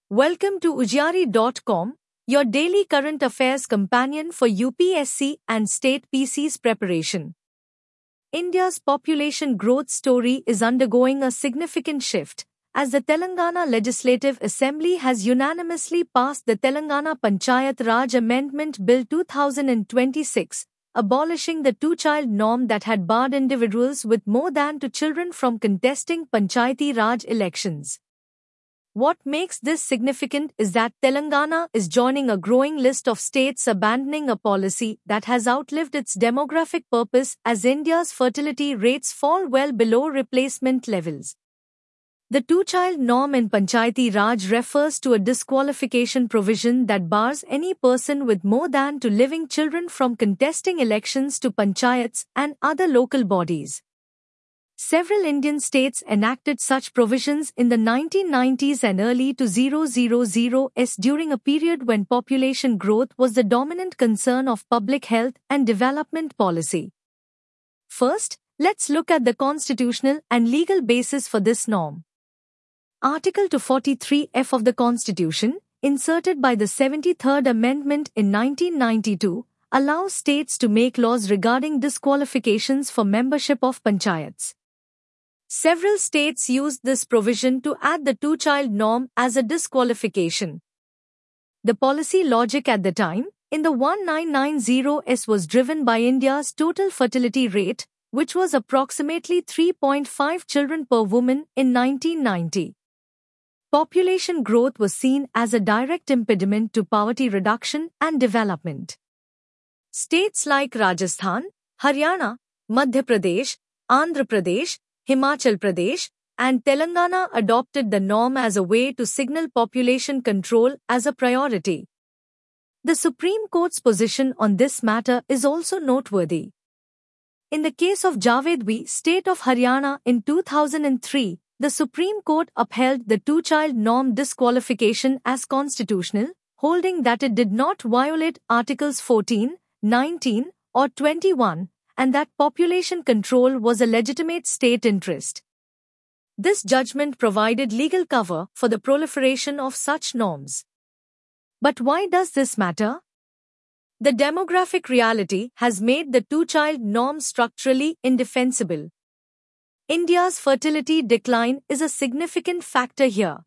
Welcome to Ujjari.com, your daily current affairs companion for UPSC and state PC's preparation. India's population growth story is undergoing a significant shift, as the Telangana Legislative Assembly has unanimously passed the Telangana Panchayat Raj Amendment Bill 2026, abolishing the two-child norm that had barred individuals with more than two children from contesting Panchayati Raj elections. What makes this significant is that Telangana is joining a growing list of states abandoning a policy that has outlived its demographic purpose as India's fertility rates fall well below replacement levels. The two-child norm in Panchayati Raj refers to a disqualification provision that bars any person with more than two living children from contesting elections to panchayats and other local bodies. Several Indian states enacted such provisions in the 1990s and early 2000s during a period when population growth was the dominant concern of public health and development policy. First, let's look at the constitutional and legal basis for this norm. Article 243F of the Constitution, inserted by the 73rd Amendment in 1992, allows states to make laws regarding disqualifications for membership of panchayats. Several states used this provision to add the two-child norm as a disqualification. The policy logic at the time, in the 1990s, was driven by India's total fertility rate, which was approximately 3.5 children per woman in 1990. Population growth was seen as a direct impediment to poverty reduction and development. States like Rajasthan, Haryana, Madhya Pradesh, Andhra Pradesh, Himachal Pradesh, and Telangana adopted the norm as a way to signal population control as a priority. The Supreme Court's position on this matter is also noteworthy. In the case of Javed v. State of Haryana in 2003, the Supreme Court upheld the two-child norm disqualification as constitutional, holding that it did not violate Articles 14, 19, or 21, and that population control was a legitimate state interest. This judgment provided legal cover for the proliferation of such norms. But why does this matter? The demographic reality has made the two-child norm structurally indefensible. India's fertility decline is a significant factor here.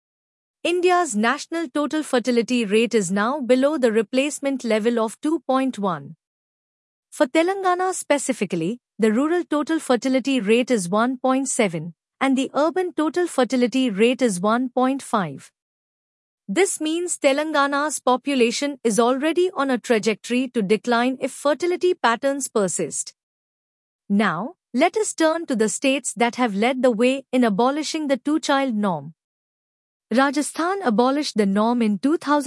India's national total fertility rate is now below the replacement level of 2.1. For Telangana specifically, the rural total fertility rate is 1.7, and the urban total fertility rate is 1.5. This means Telangana's population is already on a trajectory to decline if fertility patterns persist. Now, let us turn to the states that have led the way in abolishing the two-child norm. Rajasthan abolished the norm in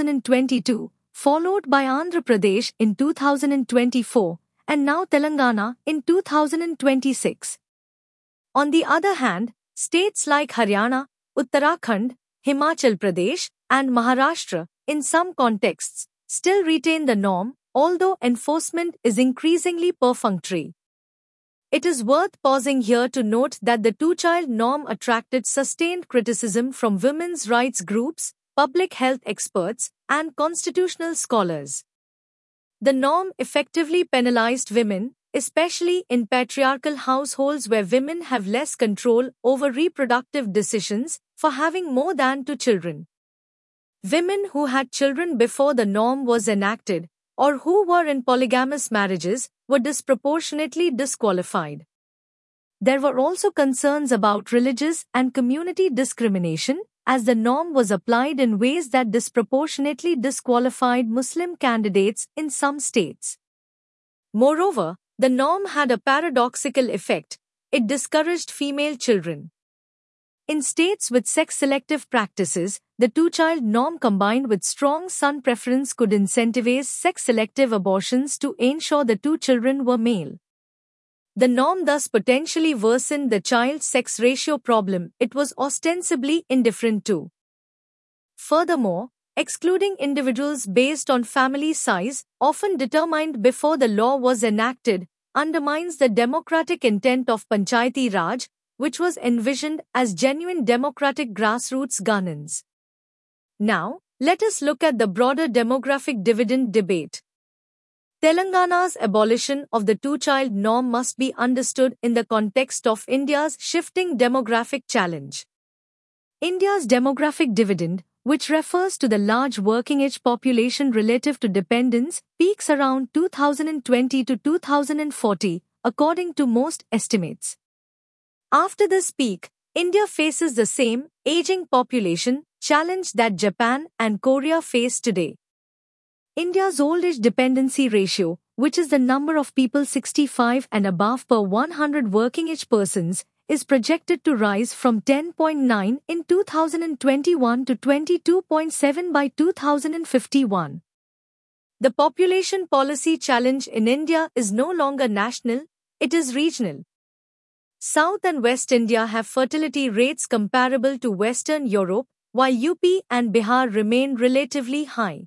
2022, followed by Andhra Pradesh in 2024, and now Telangana in 2026. On the other hand, states like Haryana, Uttarakhand, Himachal Pradesh, and Maharashtra, in some contexts, still retain the norm, although enforcement is increasingly perfunctory. It is worth pausing here to note that the two-child norm attracted sustained criticism from women's rights groups, public health experts, and constitutional scholars. The norm effectively penalized women, especially in patriarchal households where women have less control over reproductive decisions, for having more than two children. Women who had children before the norm was enacted, or who were in polygamous marriages, were disproportionately disqualified. There were also concerns about religious and community discrimination, as the norm was applied in ways that disproportionately disqualified Muslim candidates in some states. Moreover, the norm had a paradoxical effect. It discouraged female children. In states with sex-selective practices, the two-child norm combined with strong son preference could incentivize sex-selective abortions to ensure the two children were male. The norm thus potentially worsened the child-sex ratio problem it was ostensibly indifferent to. Furthermore, excluding individuals based on family size, often determined before the law was enacted, undermines the democratic intent of Panchayati Raj, which was envisioned as genuine democratic grassroots governance. Now, let us look at the broader demographic dividend debate. Telangana's abolition of the two-child norm must be understood in the context of India's shifting demographic challenge. India's demographic dividend, which refers to the large working-age population relative to dependence, peaks around 2020 to 2040, according to most estimates. After this peak, India faces the same aging population challenge that Japan and Korea face today. India's old-age dependency ratio, which is the number of people 65 and above per 100 working-age persons, is projected to rise from 10.9 in 2021 to 22.7 by 2051. The population policy challenge in India is no longer national, it is regional. South and West India have fertility rates comparable to Western Europe, while UP and Bihar remain relatively high.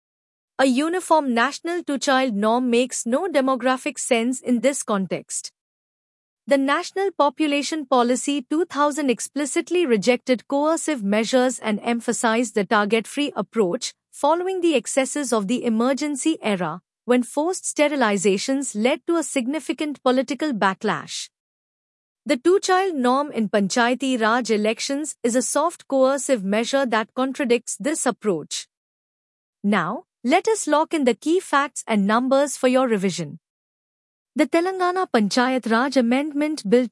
A uniform national two-child norm makes no demographic sense in this context. The National Population Policy 2000 explicitly rejected coercive measures and emphasized the target-free approach, following the excesses of the emergency era, when forced sterilizations led to a significant political backlash. The two-child norm in Panchayati Raj elections is a soft coercive measure that contradicts this approach. Now, let us lock in the key facts and numbers for your revision. The Telangana Panchayat Raj Amendment Bill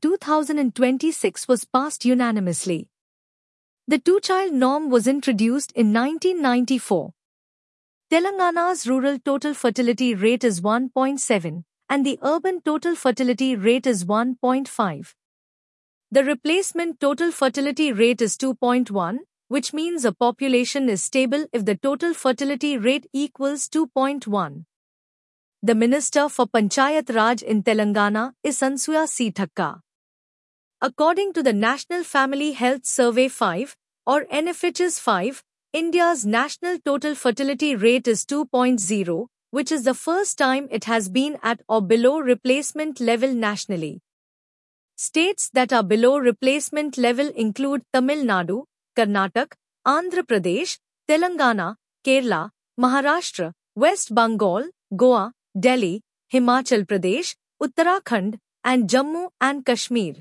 2026 was passed unanimously. The two-child norm was introduced in 1994. Telangana's rural total fertility rate is 1.7, and the urban total fertility rate is 1.5. The replacement total fertility rate is 2.1, which means a population is stable if the total fertility rate equals 2.1. The Minister for Panchayat Raj in Telangana is Ansuya C. Thakkar. According to the National Family Health Survey 5, or NFHS 5, India's national total fertility rate is 2.0, which is the first time it has been at or below replacement level nationally. States that are below replacement level include Tamil Nadu, Karnataka, Andhra Pradesh, Telangana, Kerala, Maharashtra, West Bengal, Goa, Delhi, Himachal Pradesh, Uttarakhand, and Jammu and Kashmir.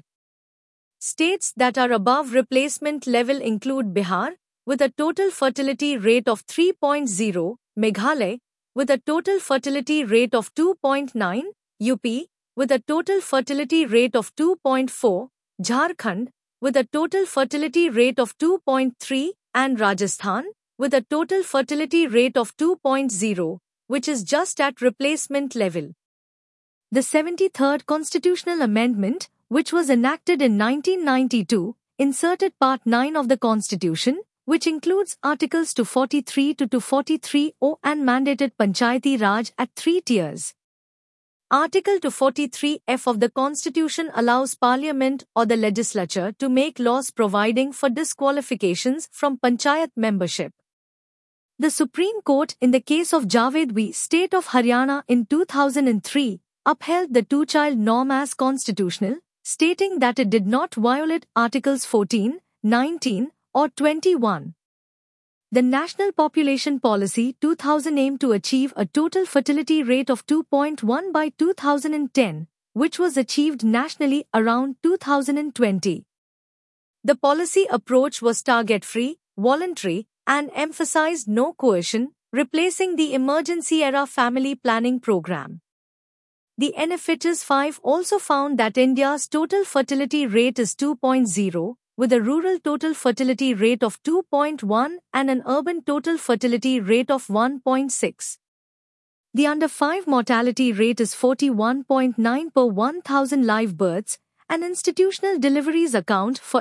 States that are above replacement level include Bihar, with a total fertility rate of 3.0, Meghalaya, with a total fertility rate of 2.9, UP, with a total fertility rate of 2.4, Jharkhand, with a total fertility rate of 2.3, and Rajasthan, with a total fertility rate of 2.0, which is just at replacement level. The 73rd Constitutional Amendment, which was enacted in 1992, inserted Part 9 of the Constitution, which includes Articles 243 to 243O and mandated Panchayati Raj at 3 tiers. Article 243F of the Constitution allows Parliament or the legislature to make laws providing for disqualifications from Panchayat membership. The Supreme Court, in the case of Javed v. State of Haryana in 2003, upheld the two-child norm as constitutional, stating that it did not violate Articles 14, 19, or 21. The National Population Policy 2000 aimed to achieve a total fertility rate of 2.1 by 2010, which was achieved nationally around 2020. The policy approach was target-free, voluntary, and emphasized no coercion, replacing the emergency-era family planning program. The NFHS 5 also found that India's total fertility rate is 2.0, with a rural total fertility rate of 2.1 and an urban total fertility rate of 1.6. The under-5 mortality rate is 41.9 per 1,000 live births, and institutional deliveries account for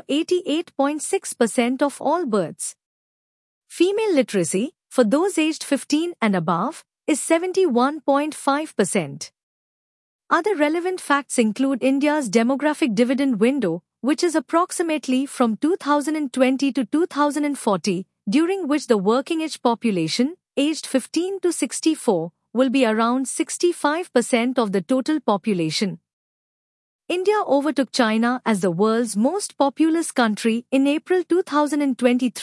88.6% of all births. Female literacy, for those aged 15 and above, is 71.5%. Other relevant facts include India's demographic dividend window, which is approximately from 2020 to 2040, during which the working-age population, aged 15 to 64, will be around 65% of the total population. India overtook China as the world's most populous country in April 2023,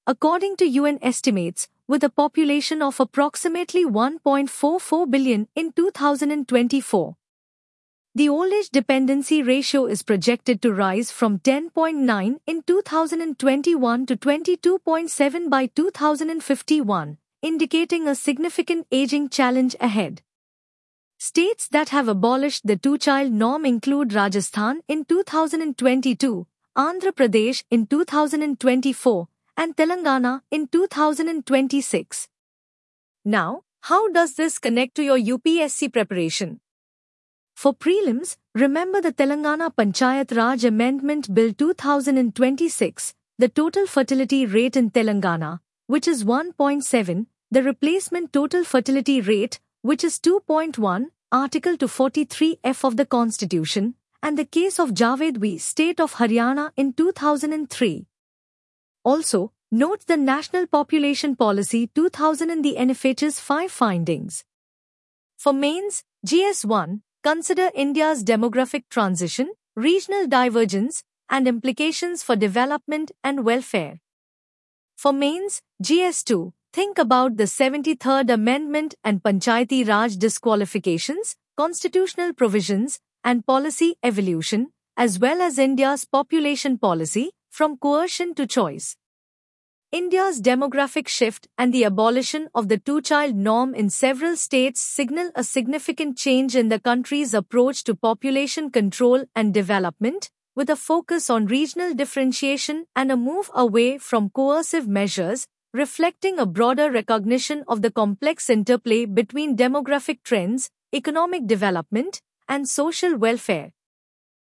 according to UN estimates, with a population of approximately 1.44 billion in 2024. The old-age dependency ratio is projected to rise from 10.9 in 2021 to 22.7 by 2051, indicating a significant aging challenge ahead. States that have abolished the two-child norm include Rajasthan in 2022, Andhra Pradesh in 2024, and Telangana in 2026. Now, how does this connect to your UPSC preparation? For prelims, remember the Telangana Panchayat Raj Amendment Bill 2026, the total fertility rate in Telangana, which is 1.7, the replacement total fertility rate, which is 2.1, Article 243F of the Constitution, and the case of Javed V, State of Haryana in 2003. Also, note the National Population Policy 2000 and the NFH's 5 findings. For mains, GS1, consider India's demographic transition, regional divergence, and implications for development and welfare. For mains, GS2, think about the 73rd Amendment and Panchayati Raj disqualifications, constitutional provisions, and policy evolution, as well as India's population policy, from coercion to choice. India's demographic shift and the abolition of the two-child norm in several states signal a significant change in the country's approach to population control and development, with a focus on regional differentiation and a move away from coercive measures, reflecting a broader recognition of the complex interplay between demographic trends, economic development, and social welfare.